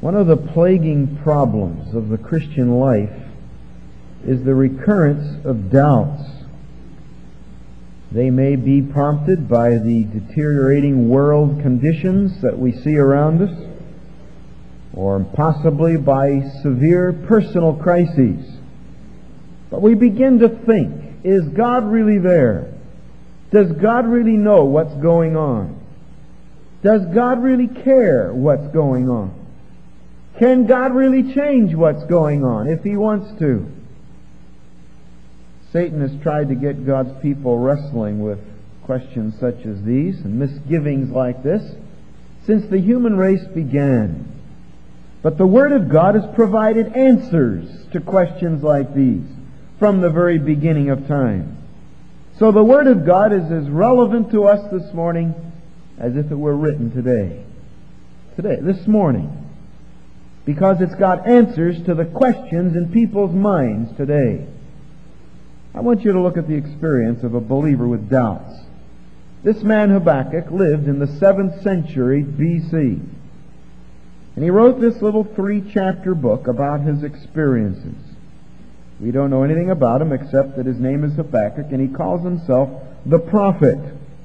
One of the plaguing problems of the Christian life is the recurrence of doubts. They may be prompted by the deteriorating world conditions that we see around us, or possibly by severe personal crises. But we begin to think, is God really there? Does God really know what's going on? Does God really care what's going on? Can God really change what's going on if He wants to? Satan has tried to get God's people wrestling with questions such as these and misgivings like this since the human race began. But the Word of God has provided answers to questions like these from the very beginning of time. So the Word of God is as relevant to us this morning as if it were written today. This morning. Because it's got answers to the questions in people's minds today. I want you to look at the experience of a believer with doubts. This man Habakkuk lived in the 7th century B.C. And he wrote this little 3-chapter book about his experiences. We don't know anything about him except that his name is Habakkuk, and he calls himself the prophet.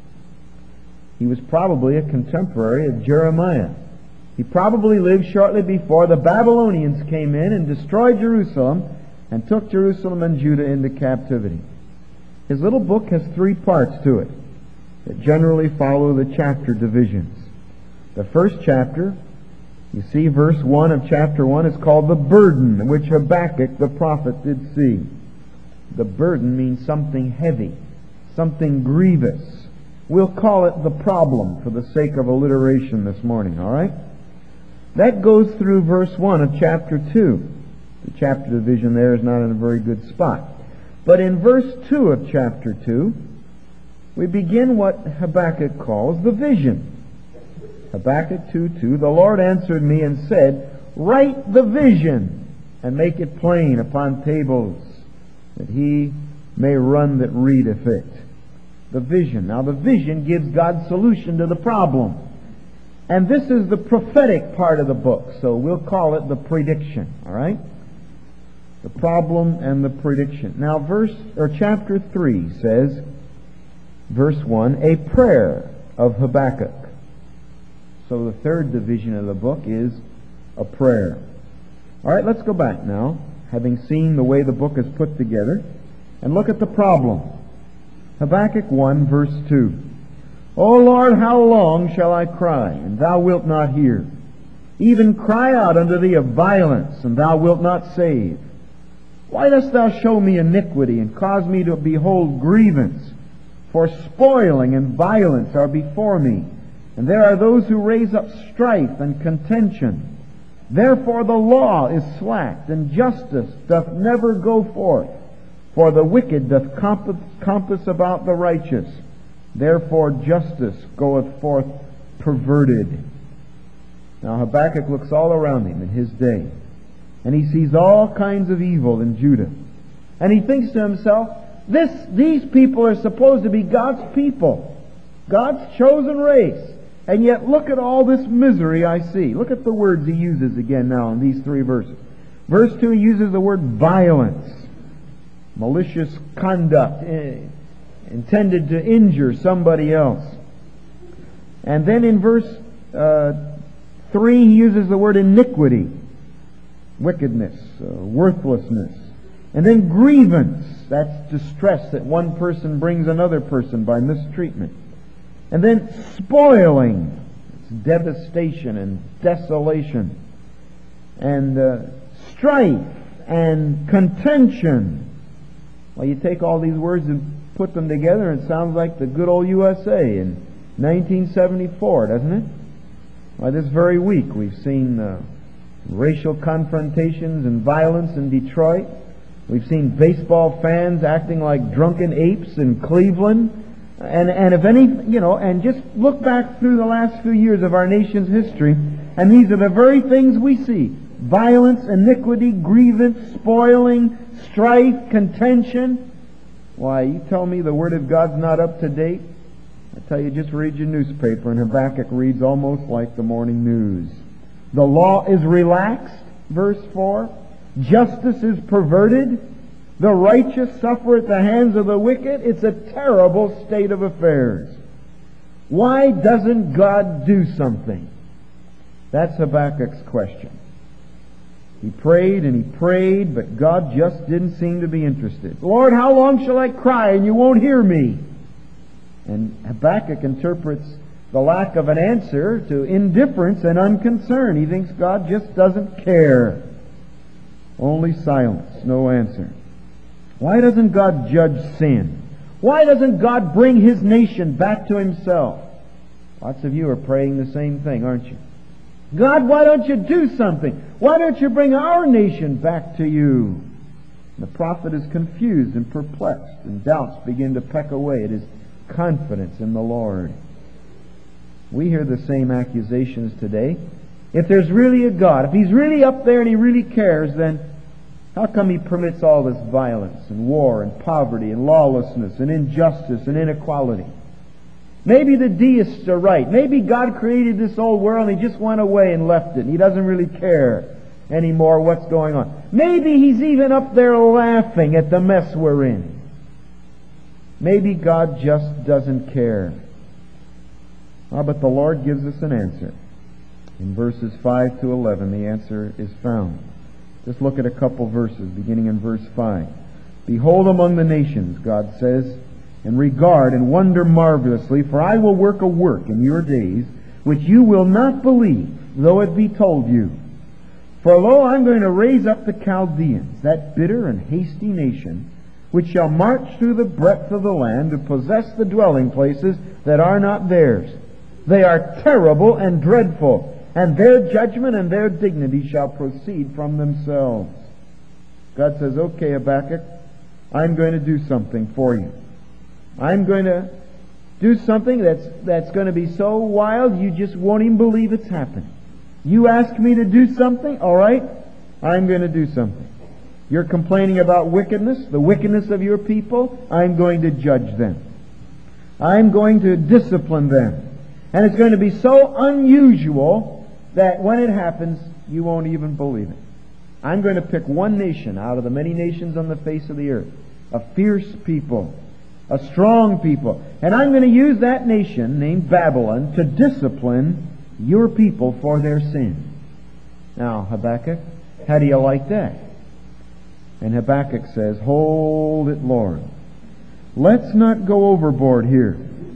He was probably a contemporary of Jeremiah. He probably lived shortly before the Babylonians came in and destroyed Jerusalem and took Jerusalem and Judah into captivity. His little book has 3 parts to it that generally follow the chapter divisions. The first chapter, you see verse 1 of chapter 1, is called the burden which Habakkuk the prophet did see. The burden means something heavy, something grievous. We'll call it the problem for the sake of alliteration this morning, all right? That goes through verse 1 of chapter 2. The chapter division there is not in a very good spot. But in verse 2 of chapter 2, we begin what Habakkuk calls the vision. Habakkuk 2:2, the Lord answered me and said, write the vision and make it plain upon tables, that he may run that readeth it. The vision. Now the vision gives God's solution to the problem. And this is the prophetic part of the book, so we'll call it the prediction, all right? The problem and the prediction. Now chapter 3 says, verse 1, a prayer of Habakkuk. So the third division of the book is a prayer. All right, let's go back now, having seen the way the book is put together, and look at the problem. Habakkuk 1, verse 2. O Lord, how long shall I cry, and thou wilt not hear? Even cry out unto thee of violence, and thou wilt not save. Why dost thou show me iniquity, and cause me to behold grievance? For spoiling and violence are before me, and there are those who raise up strife and contention. Therefore the law is slacked, and justice doth never go forth. For the wicked doth compass about the righteous. Therefore justice goeth forth perverted. Now Habakkuk looks all around him in his day, and he sees all kinds of evil in Judah. And he thinks to himself, these people are supposed to be God's people, God's chosen race. And yet look at all this misery I see. Look at the words he uses again now in these 3 verses. Verse 2, he uses the word violence, malicious conduct, intended to injure somebody else. And then in verse 3, he uses the word iniquity, wickedness, worthlessness. And then grievance, that's distress that one person brings another person by mistreatment. And then spoiling, it's devastation and desolation. And strife and contention. Well, you take all these words and put them together, and it sounds like the good old USA in 1974, doesn't it? Why, this very week we've seen racial confrontations and violence in Detroit. We've seen baseball fans acting like drunken apes in Cleveland. And if any, and just look back through the last few years of our nation's history, and these are the very things we see. Violence, iniquity, grievance, spoiling, strife, contention. Why, you tell me the Word of God's not up to date? I tell you, just read your newspaper, and Habakkuk reads almost like the morning news. The law is relaxed, verse 4. Justice is perverted. The righteous suffer at the hands of the wicked. It's a terrible state of affairs. Why doesn't God do something? That's Habakkuk's question. He prayed and he prayed, but God just didn't seem to be interested. Lord, how long shall I cry and you won't hear me? And Habakkuk interprets the lack of an answer to indifference and unconcern. He thinks God just doesn't care. Only silence, no answer. Why doesn't God judge sin? Why doesn't God bring His nation back to Himself? Lots of you are praying the same thing, aren't you? God, why don't you do something? Why don't you bring our nation back to you? The prophet is confused and perplexed, and doubts begin to peck away at his confidence in the Lord. We hear the same accusations today. If there's really a God, if He's really up there and He really cares, then how come He permits all this violence and war and poverty and lawlessness and injustice and inequality? Maybe the deists are right. Maybe God created this old world and He just went away and left it. He doesn't really care anymore what's going on. Maybe He's even up there laughing at the mess we're in. Maybe God just doesn't care. But the Lord gives us an answer. In verses 5 to 11, the answer is found. Just look at a couple verses, beginning in verse 5. Behold among the nations, God says, and regard and wonder marvelously, for I will work a work in your days, which you will not believe, though it be told you. For lo, I'm going to raise up the Chaldeans, that bitter and hasty nation, which shall march through the breadth of the land to possess the dwelling places that are not theirs. They are terrible and dreadful, and their judgment and their dignity shall proceed from themselves. God says, okay, Habakkuk, I'm going to do something for you. I'm going to do something that's going to be so wild you just won't even believe it's happening. You ask me to do something, all right, I'm going to do something. You're complaining about wickedness, the wickedness of your people, I'm going to judge them. I'm going to discipline them. And it's going to be so unusual that when it happens, you won't even believe it. I'm going to pick one nation out of the many nations on the face of the earth, a fierce people, a strong people. And I'm going to use that nation named Babylon to discipline your people for their sin. Now, Habakkuk, how do you like that? And Habakkuk says, hold it, Lord. Let's not go overboard here.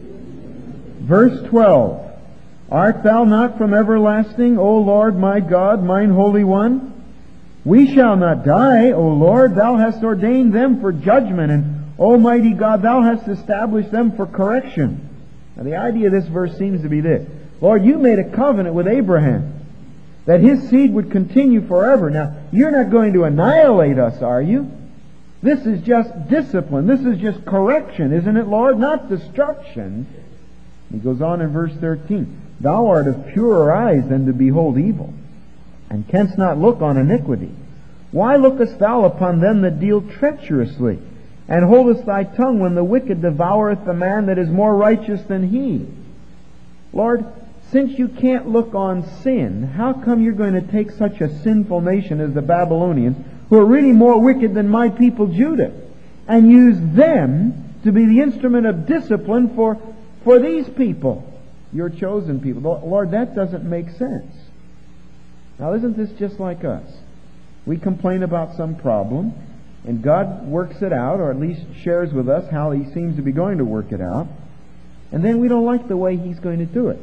Verse 12. Art thou not from everlasting, O Lord my God, mine Holy One? We shall not die, O Lord. Thou hast ordained them for judgment, and Almighty God, Thou hast established them for correction. Now the idea of this verse seems to be this. Lord, You made a covenant with Abraham that his seed would continue forever. Now, You're not going to annihilate us, are You? This is just discipline. This is just correction, isn't it, Lord? Not destruction. He goes on in verse 13. Thou art of purer eyes than to behold evil, and canst not look on iniquity. Why lookest thou upon them that deal treacherously, and holdest thy tongue when the wicked devoureth the man that is more righteous than he? Lord, since You can't look on sin, how come You're going to take such a sinful nation as the Babylonians, who are really more wicked than my people Judah, and use them to be the instrument of discipline for these people, Your chosen people? Lord, that doesn't make sense. Now, isn't this just like us? We complain about some problem, and God works it out, or at least shares with us how He seems to be going to work it out, and then we don't like the way He's going to do it.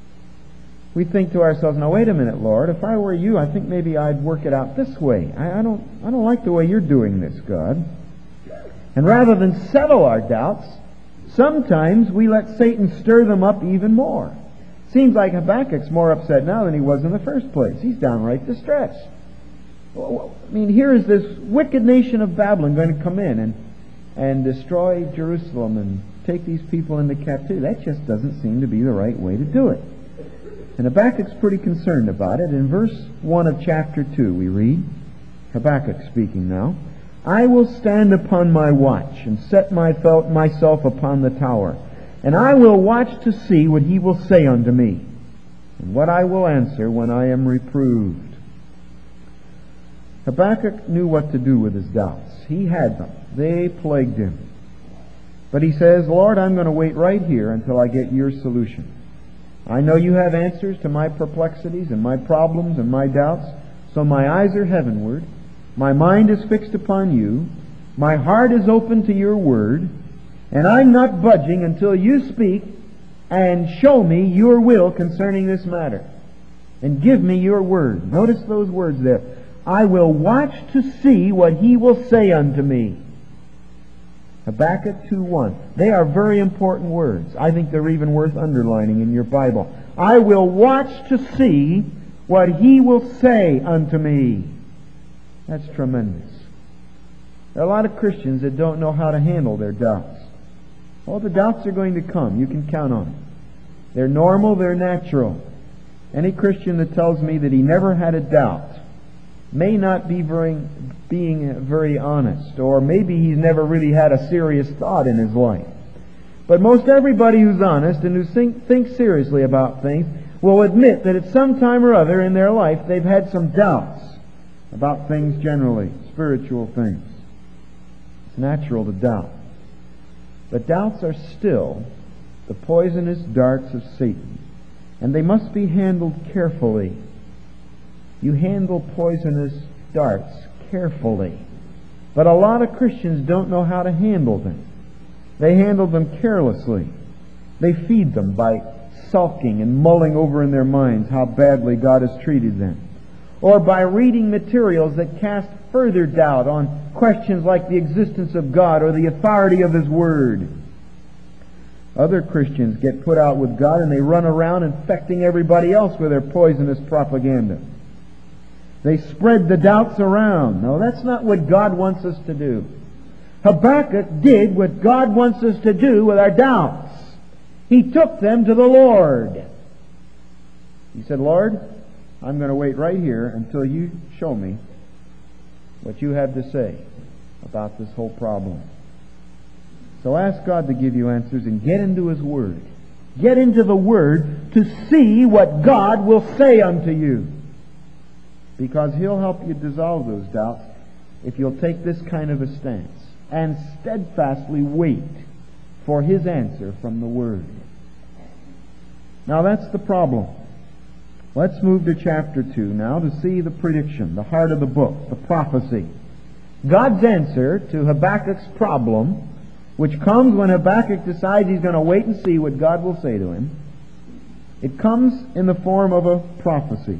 We think to ourselves, now wait a minute, Lord, if I were You, I think maybe I'd work it out this way. I don't like the way You're doing this, God. And rather than settle our doubts, sometimes we let Satan stir them up even more. Seems like Habakkuk's more upset now than he was in the first place. He's downright distressed. I mean, here is this wicked nation of Babylon going to come in and destroy Jerusalem and take these people into captivity. That just doesn't seem to be the right way to do it. And Habakkuk's pretty concerned about it. In verse 1 of chapter 2 we read, Habakkuk speaking now, I will stand upon my watch and set myself upon the tower, and I will watch to see what He will say unto me. and what I will answer when I am reproved. Habakkuk knew what to do with his doubts. He had them. They plagued him. But he says, Lord, I'm going to wait right here until I get your solution. I know you have answers to my perplexities and my problems and my doubts, so my eyes are heavenward. My mind is fixed upon you. My heart is open to your word. And I'm not budging until you speak and show me your will concerning this matter. And give me your word. Notice those words there. I will watch to see what he will say unto me. Habakkuk 2:1. They are very important words. I think they're even worth underlining in your Bible. I will watch to see what he will say unto me. That's tremendous. There are a lot of Christians that don't know how to handle their doubts. Oh, the doubts are going to come. You can count on it. They're normal, they're natural. Any Christian that tells me that he never had a doubt may not be being very honest, or maybe he's never really had a serious thought in his life. But most everybody who's honest and who thinks seriously about things will admit that at some time or other in their life they've had some doubts about things generally, spiritual things. It's natural to doubt. But doubts are still the poisonous darts of Satan, and they must be handled carefully. You handle poisonous darts carefully. But a lot of Christians don't know how to handle them. They handle them carelessly. They feed them by sulking and mulling over in their minds how badly God has treated them. Or by reading materials that cast further doubt on questions like the existence of God or the authority of His Word. Other Christians get put out with God and they run around infecting everybody else with their poisonous propaganda. They spread the doubts around. No, that's not what God wants us to do. Habakkuk did what God wants us to do with our doubts. He took them to the Lord. He said, Lord, I'm going to wait right here until you show me what you have to say about this whole problem. So ask God to give you answers and get into His Word. Get into the Word to see what God will say unto you. Because He'll help you dissolve those doubts if you'll take this kind of a stance and steadfastly wait for His answer from the Word. Now that's the problem. Let's move to chapter 2 now to see the prediction, the heart of the book, the prophecy. God's answer to Habakkuk's problem, which comes when Habakkuk decides he's going to wait and see what God will say to him. It comes in the form of a prophecy.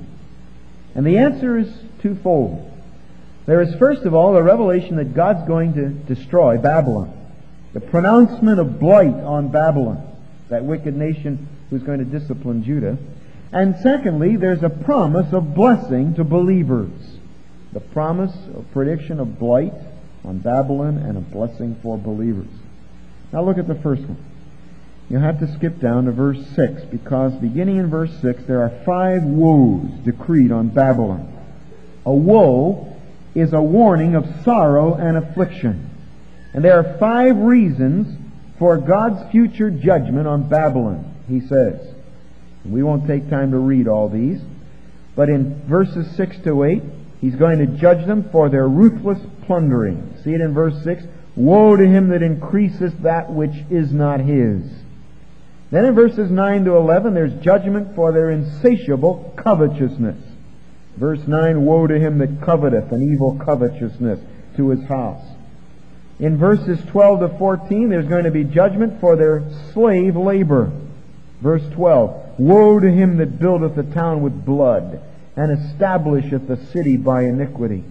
And the answer is twofold. There is, first of all, the revelation that God's going to destroy Babylon. The pronouncement of blight on Babylon, that wicked nation who's going to discipline Judah. And secondly, there's a promise of blessing to believers. The promise of prediction of blight on Babylon and a blessing for believers. Now look at the first one. You'll have to skip down to verse 6, because beginning in verse 6, there are 5 woes decreed on Babylon. A woe is a warning of sorrow and affliction. And there are 5 reasons for God's future judgment on Babylon, he says. We won't take time to read all these. But in verses 6 to 8, he's going to judge them for their ruthless plundering. See it in verse 6. Woe to him that increaseth that which is not his. Then in verses 9 to 11, there's judgment for their insatiable covetousness. Verse 9, woe to him that coveteth an evil covetousness to his house. In verses 12 to 14, there's going to be judgment for their slave labor. Verse 12, woe to him that buildeth a town with blood, and establisheth a city by iniquity.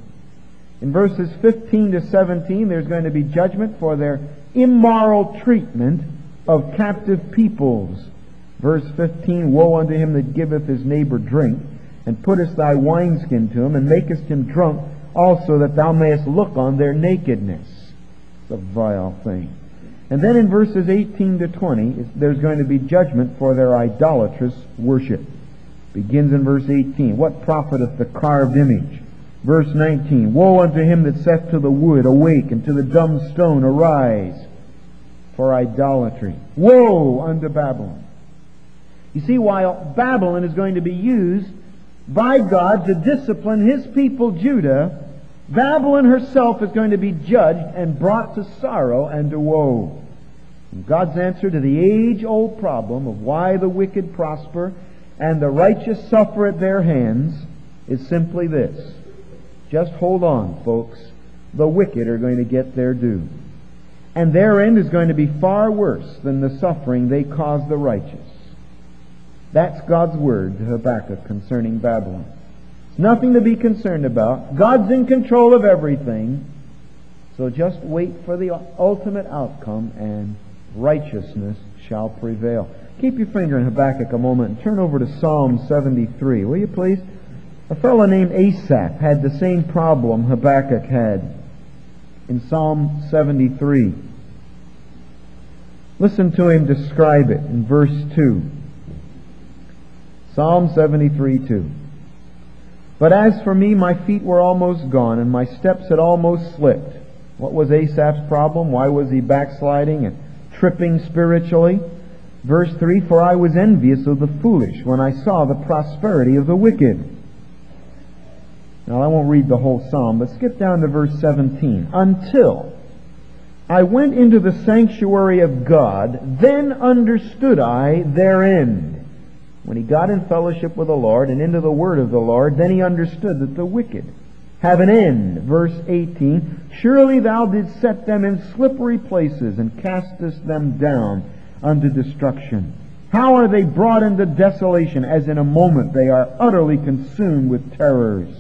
In verses 15 to 17, there's going to be judgment for their immoral treatment of captive peoples. Verse 15, woe unto him that giveth his neighbor drink, and puttest thy wineskin to him, and makest him drunk also, that thou mayest look on their nakedness. It's a vile thing. And then in verses 18 to 20, there's going to be judgment for their idolatrous worship. Begins in verse 18. What profiteth the carved image? Verse 19. Woe unto him that saith to the wood, awake, and to the dumb stone, arise, for idolatry. Woe unto Babylon. You see, while Babylon is going to be used by God to discipline His people Judah, Babylon herself is going to be judged and brought to sorrow and to woe. And God's answer to the age-old problem of why the wicked prosper and the righteous suffer at their hands is simply this. Just hold on, folks. The wicked are going to get their due. And their end is going to be far worse than the suffering they cause the righteous. That's God's word to Habakkuk concerning Babylon. It's nothing to be concerned about. God's in control of everything. So just wait for the ultimate outcome, and righteousness shall prevail. Keep your finger in Habakkuk a moment and turn over to Psalm 73, will you please? A fellow named Asaph had the same problem Habakkuk had in Psalm 73. Listen to him describe it in verse 2. Psalm 73:2. But as for me, my feet were almost gone, and my steps had almost slipped. What was Asaph's problem? Why was he backsliding and tripping spiritually? Verse 3, For I was envious of the foolish when I saw the prosperity of the wicked. Now I won't read the whole psalm, but skip down to verse 17. Until I went into the sanctuary of God, then understood I their end. When he got in fellowship with the Lord and into the word of the Lord, then he understood that the wicked have an end. Verse 18, Surely thou didst set them in slippery places and castest them down unto destruction. How are they brought into desolation, as in a moment they are utterly consumed with terrors.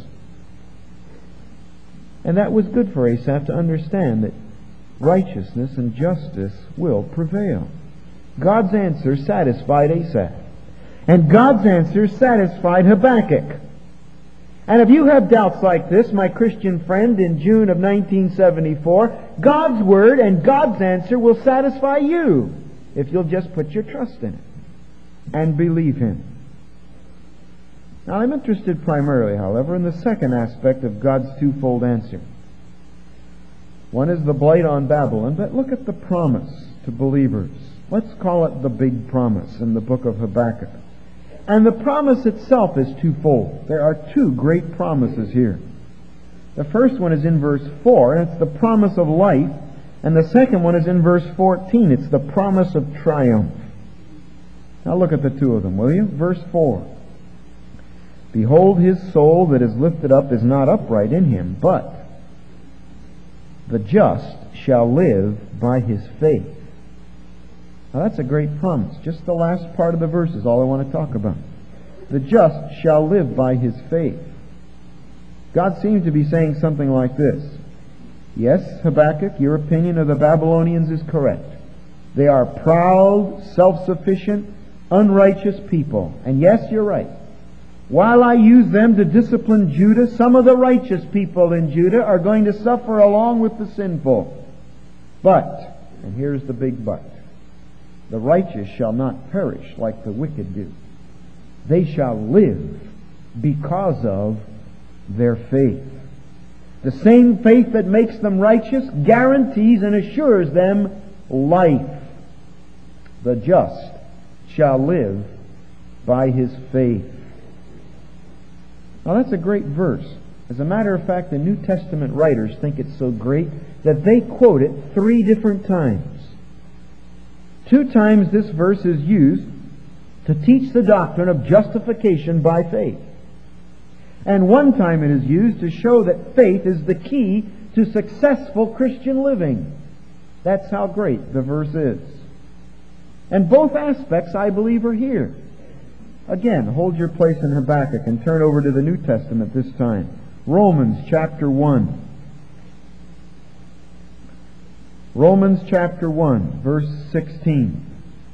And that was good for Asaph to understand that righteousness and justice will prevail. God's answer satisfied Asaph. And God's answer satisfied Habakkuk. And if you have doubts like this, my Christian friend, in June of 1974, God's Word and God's answer will satisfy you if you'll just put your trust in it and believe Him. Now, I'm interested primarily, however, in the second aspect of God's twofold answer. One is the blight on Babylon, but look at the promise to believers. Let's call it the big promise in the book of Habakkuk. And the promise itself is twofold. There are two great promises here. The first one is in verse 4, and it's the promise of life. And the second one is in verse 14. It's the promise of triumph. Now look at the two of them, will you? Verse 4. Behold, his soul that is lifted up is not upright in him, but the just shall live by his faith. Now that's a great promise. Just the last part of the verse is all I want to talk about. The just shall live by his faith. God seems to be saying something like this. Yes, Habakkuk, your opinion of the Babylonians is correct. They are proud, self-sufficient, unrighteous people. And yes, you're right. While I use them to discipline Judah, some of the righteous people in Judah are going to suffer along with the sinful. But, and here's the big but, the righteous shall not perish like the wicked do. They shall live because of their faith. The same faith that makes them righteous guarantees and assures them life. The just shall live by his faith. Now that's a great verse. As a matter of fact, the New Testament writers think it's so great that they quote it 3 different times. 2 times this verse is used to teach the doctrine of justification by faith. And 1 time it is used to show that faith is the key to successful Christian living. That's how great the verse is. And both aspects, I believe, are here. Again, hold your place in Habakkuk and turn over to the New Testament this time. Romans chapter 1. Romans chapter 1, verse 16.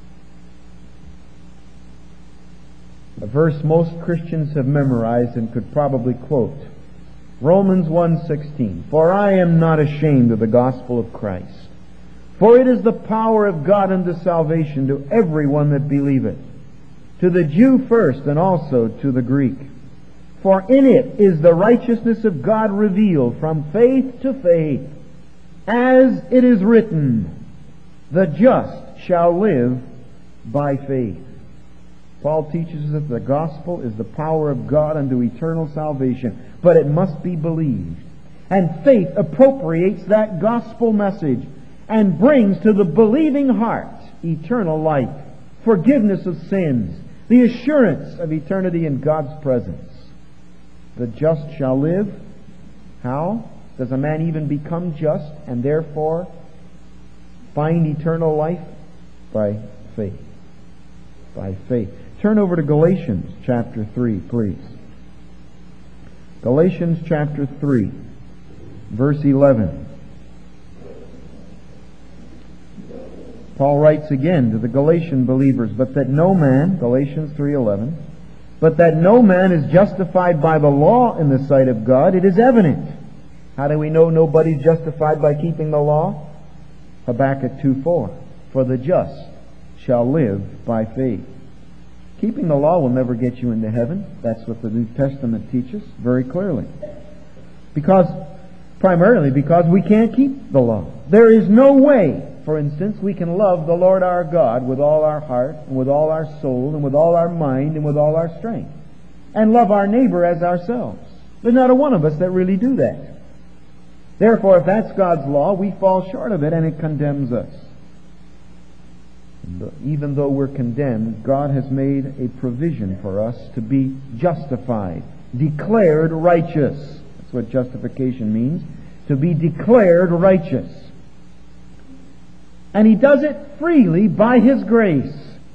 A verse most Christians have memorized and could probably quote. Romans 1:16. For I am not ashamed of the gospel of Christ, for it is the power of God unto salvation to everyone that believeth, to the Jew first and also to the Greek. For in it is the righteousness of God revealed from faith to faith, as it is written, the just shall live by faith. Paul teaches us that the gospel is the power of God unto eternal salvation, but it must be believed. And faith appropriates that gospel message and brings to the believing heart eternal life, forgiveness of sins, the assurance of eternity in God's presence. The just shall live. How? Does a man even become just and therefore find eternal life? By faith. By faith. Turn over to Galatians chapter 3, please. Galatians chapter 3, verse 11. Paul writes again to the Galatian believers, but that no man, Galatians 3:11, but that no man is justified by the law in the sight of God, it is evident. How do we know nobody's justified by keeping the law? Habakkuk 2:4. For the just shall live by faith. Keeping the law will never get you into heaven. That's what the New Testament teaches very clearly. Primarily because we can't keep the law. There is no way, for instance, we can love the Lord our God with all our heart, and with all our soul, and with all our mind, and with all our strength, and love our neighbor as ourselves. There's not a one of us that really do that. Therefore, if that's God's law, we fall short of it, and it condemns us. Even though we're condemned, God has made a provision for us to be justified, declared righteous. That's what justification means, to be declared righteous. And He does it freely by His grace.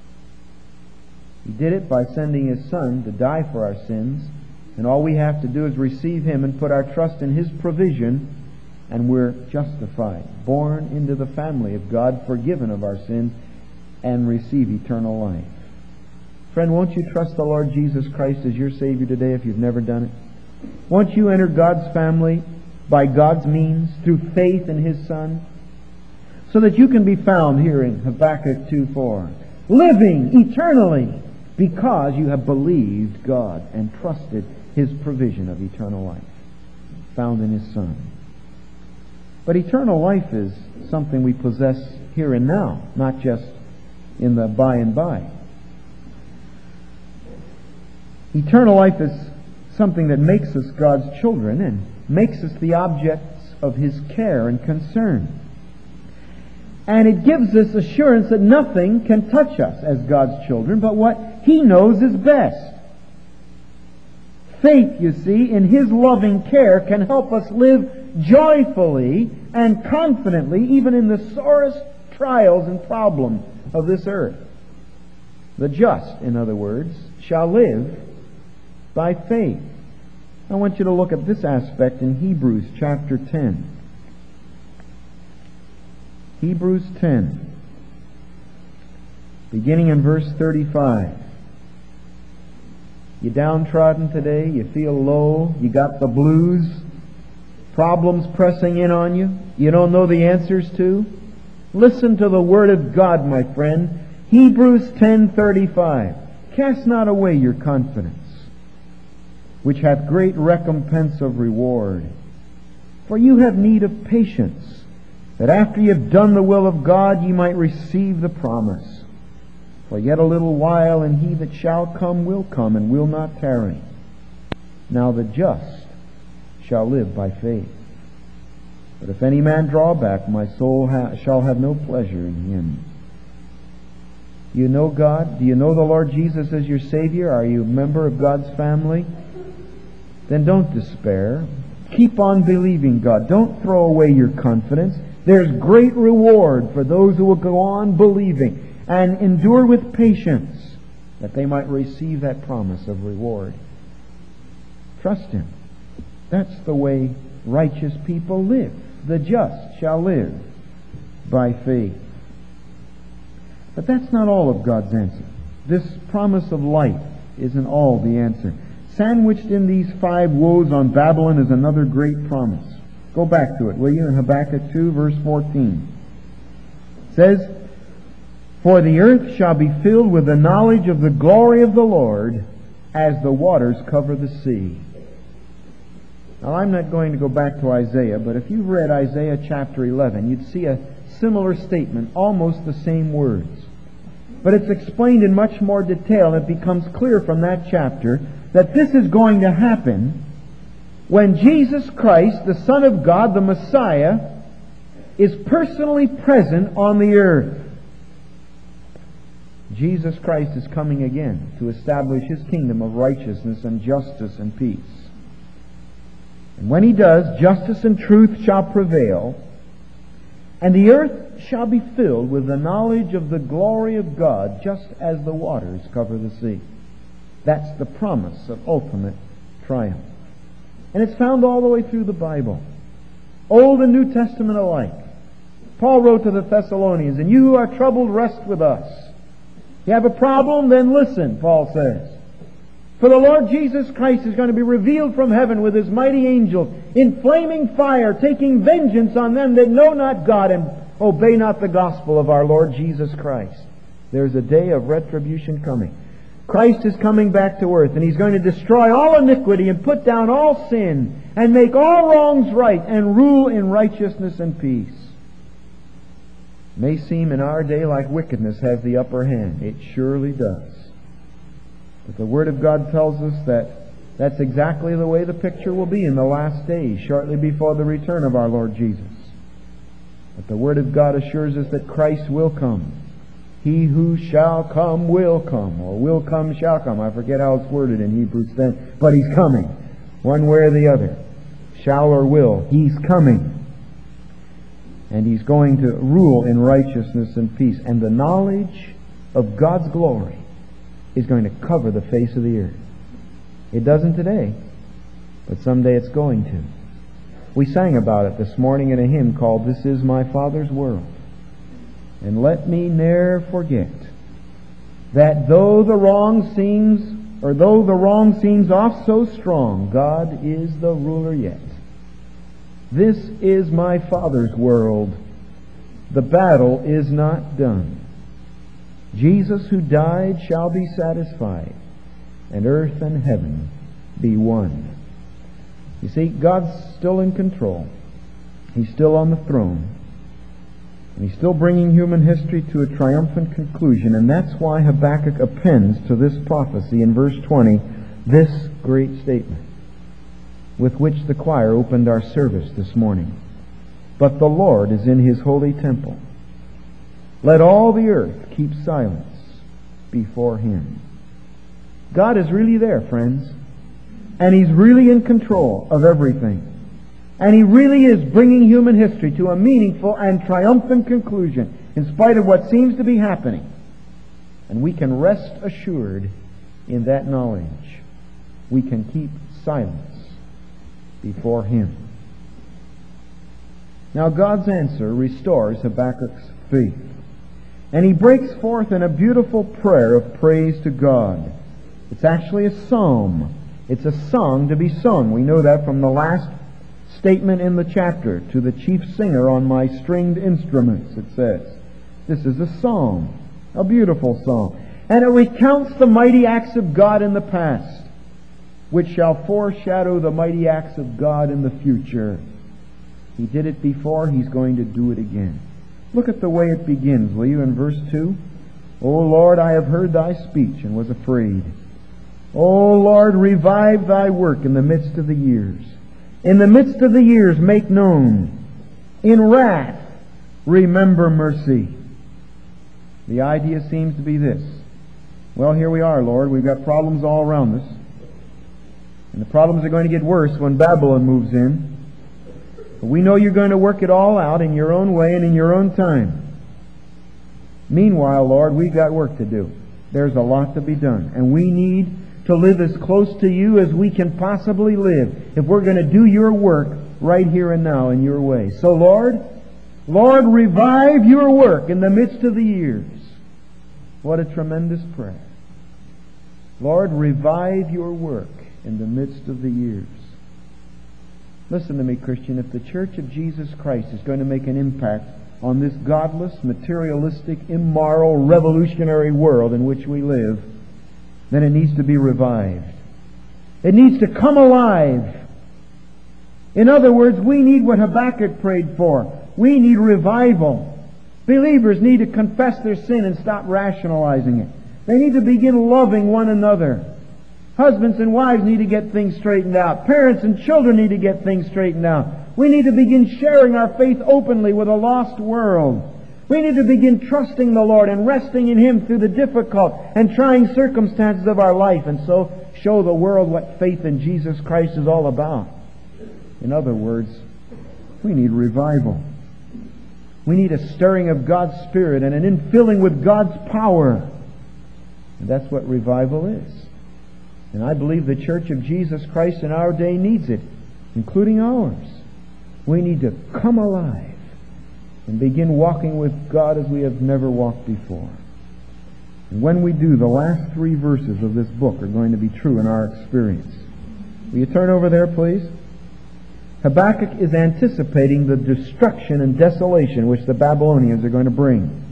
He did it by sending His Son to die for our sins, and all we have to do is receive Him and put our trust in His provision, and we're justified, born into the family of God, forgiven of our sins, and receive eternal life. Friend, won't you trust the Lord Jesus Christ as your Savior today if you've never done it? Won't you enter God's family by God's means, through faith in His Son, so that you can be found here in Habakkuk 2:4, living eternally because you have believed God and trusted His provision of eternal life, found in His Son. But eternal life is something we possess here and now, not just in the by and by. Eternal life is something that makes us God's children and makes us the objects of His care and concern. And it gives us assurance that nothing can touch us as God's children but what He knows is best. Faith, you see, in His loving care can help us live joyfully and confidently even in the sorest trials and problems of this earth. The just, in other words, shall live by faith. I want you to look at this aspect in Hebrews chapter 10. Hebrews 10, beginning in verse 35. You downtrodden today? You feel low? You got the blues? Problems pressing in on you? You don't know the answers to? Listen to the Word of God, my friend. Hebrews 10:35. Cast not away your confidence, which hath great recompense of reward. For you have need of patience, that after ye have done the will of God, ye might receive the promise. For yet a little while, and He that shall come will come, and will not tarry. Now the just shall live by faith. But if any man draw back, my soul shall have no pleasure in him. You know God? Do you know the Lord Jesus as your Savior? Are you a member of God's family? Then don't despair. Keep on believing God. Don't throw away your confidence. There's great reward for those who will go on believing and endure with patience, that they might receive that promise of reward. Trust Him. That's the way righteous people live. The just shall live by faith. But that's not all of God's answer. This promise of life isn't all the answer. Sandwiched in these 5 woes on Babylon is another great promise. Go back to it, will you, in Habakkuk 2, verse 14. It says, For the earth shall be filled with the knowledge of the glory of the Lord, as the waters cover the sea. Now, I'm not going to go back to Isaiah, but if you've read Isaiah chapter 11, you'd see a similar statement, almost the same words. but it's explained in much more detail. It becomes clear from that chapter that this is going to happen when Jesus Christ, the Son of God, the Messiah, is personally present on the earth. Jesus Christ is coming again to establish His kingdom of righteousness and justice and peace. And when He does, justice and truth shall prevail, and the earth shall be filled with the knowledge of the glory of God, just as the waters cover the sea. That's the promise of ultimate triumph. And it's found all the way through the Bible, Old and New Testament alike. Paul wrote to the Thessalonians, "And you who are troubled, rest with us." You have a problem? Then listen, Paul says. For the Lord Jesus Christ is going to be revealed from heaven with His mighty angels in flaming fire, taking vengeance on them that know not God and obey not the gospel of our Lord Jesus Christ. There's a day of retribution coming. Christ is coming back to earth, and He's going to destroy all iniquity and put down all sin and make all wrongs right and rule in righteousness and peace. It may seem in our day like wickedness has the upper hand. It surely does. But the Word of God tells us that that's exactly the way the picture will be in the last days, shortly before the return of our Lord Jesus. But the Word of God assures us that Christ will come. He who shall come will come, or will come shall come. I forget how it's worded in Hebrews 10, but He's coming. One way or the other. Shall or will. He's coming. And He's going to rule in righteousness and peace. And the knowledge of God's glory is going to cover the face of the earth. It doesn't today, but someday it's going to. We sang about it this morning in a hymn called "This Is My Father's World." And let me ne'er forget that though the wrong seems oft so strong, God is the ruler yet. This is my Father's world. The battle is not done. Jesus who died shall be satisfied, and earth and heaven be one. You see, God's still in control. He's still on the throne. And He's still bringing human history to a triumphant conclusion. And that's why Habakkuk appends to this prophecy in verse 20 this great statement with which the choir opened our service this morning. But the Lord is in His holy temple. Let all the earth keep silence before Him. God is really there, friends. And He's really in control of everything. And He really is bringing human history to a meaningful and triumphant conclusion in spite of what seems to be happening. And we can rest assured in that knowledge. We can keep silence before Him. Now God's answer restores Habakkuk's faith. And he breaks forth in a beautiful prayer of praise to God. It's actually a psalm. It's a song to be sung. We know that from the last statement in the chapter. To the chief singer on my stringed instruments, it says. This is a psalm. A beautiful psalm. And it recounts the mighty acts of God in the past, which shall foreshadow the mighty acts of God in the future. He did it before. He's going to do it again. Look at the way it begins, will you, in verse 2? O Lord, I have heard Thy speech and was afraid. O Lord, revive Thy work in the midst of the years. In the midst of the years, make known. In wrath, remember mercy. The idea seems to be this. Well, here we are, Lord. We've got problems all around us. And the problems are going to get worse when Babylon moves in. But we know You're going to work it all out in Your own way and in Your own time. Meanwhile, Lord, we've got work to do. There's a lot to be done. And we need to live as close to You as we can possibly live if we're going to do Your work right here and now in Your way. So, Lord, revive Your work in the midst of the years. What a tremendous prayer. Lord, revive Your work in the midst of the years. Listen to me, Christian. If the Church of Jesus Christ is going to make an impact on this godless, materialistic, immoral, revolutionary world in which we live, then it needs to be revived. It needs to come alive. In other words, we need what Habakkuk prayed for. We need revival. Believers need to confess their sin and stop rationalizing it. They need to begin loving one another. Husbands and wives need to get things straightened out. Parents and children need to get things straightened out. We need to begin sharing our faith openly with a lost world. We need to begin trusting the Lord and resting in Him through the difficult and trying circumstances of our life, and so show the world what faith in Jesus Christ is all about. In other words, we need revival. We need a stirring of God's Spirit and an infilling with God's power. And that's what revival is. And I believe the Church of Jesus Christ in our day needs it, including ours. We need to come alive and begin walking with God as we have never walked before. And when we do, the last 3 verses of this book are going to be true in our experience. Will you turn over there, please? Habakkuk is anticipating the destruction and desolation which the Babylonians are going to bring.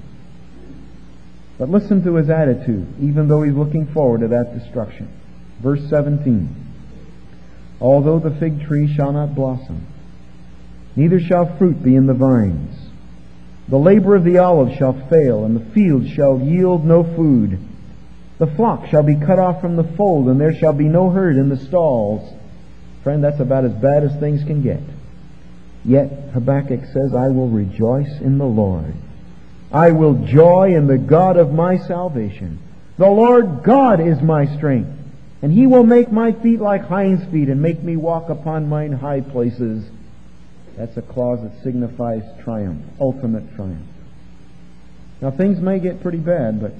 But listen to his attitude, even though he's looking forward to that destruction. Verse 17. Although the fig tree shall not blossom, neither shall fruit be in the vines, the labor of the olive shall fail, and the field shall yield no food. The flock shall be cut off from the fold, and there shall be no herd in the stalls. Friend, that's about as bad as things can get. Yet Habakkuk says, I will rejoice in the Lord. I will joy in the God of my salvation. The Lord God is my strength, and He will make my feet like hinds' feet, and make me walk upon mine high places. That's a clause that signifies triumph, ultimate triumph. Now things may get pretty bad, but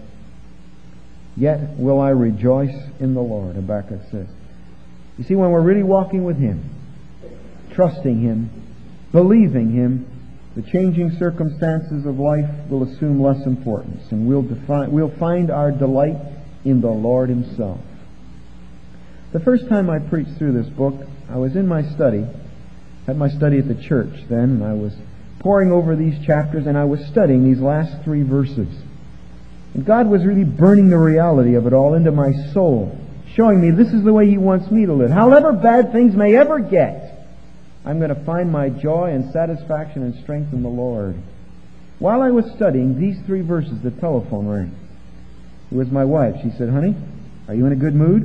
yet will I rejoice in the Lord, Habakkuk says. You see, when we're really walking with Him, trusting Him, believing Him, the changing circumstances of life will assume less importance, and we'll find our delight in the Lord Himself. The first time I preached through this book, I was in my study, had my study at the church then, and I was poring over these chapters, and I was studying these last 3 verses. And God was really burning the reality of it all into my soul, showing me this is the way He wants me to live. However bad things may ever get, I'm going to find my joy and satisfaction and strength in the Lord. While I was studying these 3 verses, the telephone rang. It was my wife. She said, honey, are you in a good mood?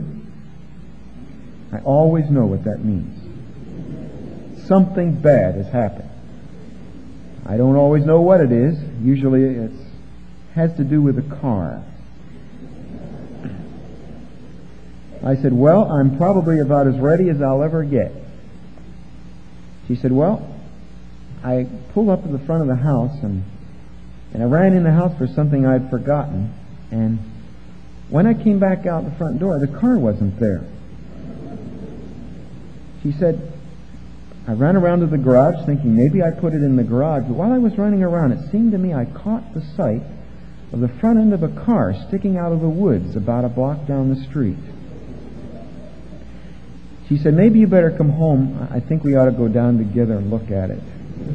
I always know what that means. Something bad has happened. I don't always know what it is. Usually it has to do with a car. I said, well, I'm probably about as ready as I'll ever get. She said, well, I pulled up to the front of the house and I ran in the house for something I'd forgotten, and when I came back out the front door, the car wasn't there. She said, I ran around to the garage thinking maybe I put it in the garage, but while I was running around, it seemed to me I caught the sight of the front end of a car sticking out of the woods about a block down the street. She said, maybe you better come home. I think we ought to go down together and look at it.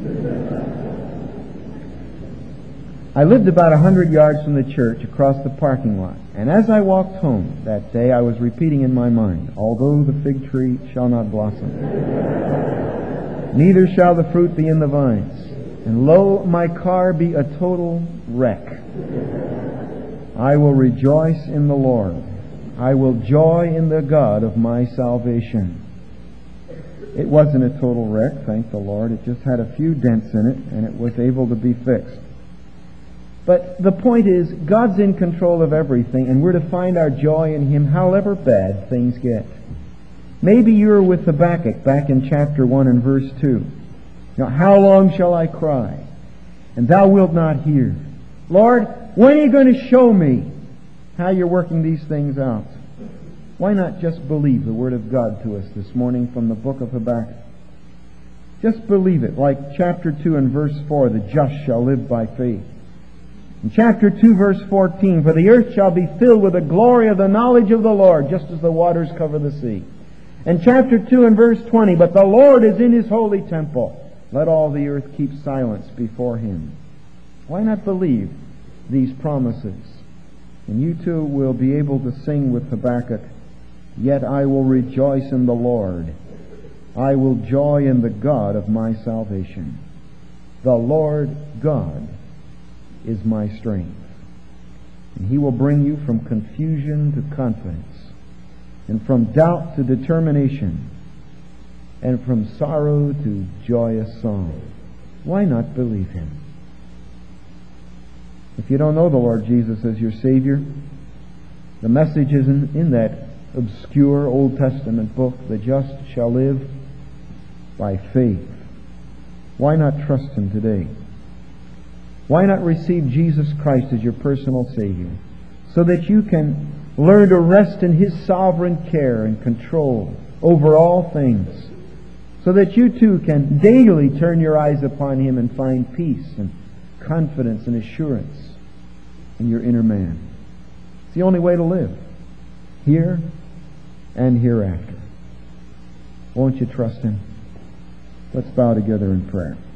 I lived about 100 yards from the church across the parking lot, and as I walked home that day, I was repeating in my mind, although the fig tree shall not blossom, neither shall the fruit be in the vines, and lo, my car be a total wreck, I will rejoice in the Lord. I will joy in the God of my salvation. It wasn't a total wreck, thank the Lord. It just had a few dents in it, and it was able to be fixed. But the point is, God's in control of everything, and we're to find our joy in Him however bad things get. Maybe you're with Habakkuk back in chapter 1 and verse 2. Now, how long shall I cry, and thou wilt not hear? Lord, when are you going to show me how you're working these things out? Why not just believe the Word of God to us this morning from the book of Habakkuk? Just believe it, like chapter 2 and verse 4, the just shall live by faith. In chapter 2, verse 14, for the earth shall be filled with the glory of the knowledge of the Lord, just as the waters cover the sea. And chapter 2 and verse 20, but the Lord is in His holy temple. Let all the earth keep silence before Him. Why not believe these promises? And you too will be able to sing with Habakkuk, yet I will rejoice in the Lord. I will joy in the God of my salvation. The Lord God is my strength. And He will bring you from confusion to confidence, and from doubt to determination, and from sorrow to joyous song. Why not believe Him? If you don't know the Lord Jesus as your Savior, the message isn't in that obscure Old Testament book, "The just shall live by faith." Why not trust Him today? Why not receive Jesus Christ as your personal Savior, so that you can learn to rest in His sovereign care and control over all things, so that you too can daily turn your eyes upon Him and find peace and confidence and assurance in your inner man. It's the only way to live, here and hereafter. Won't you trust Him? Let's bow together in prayer.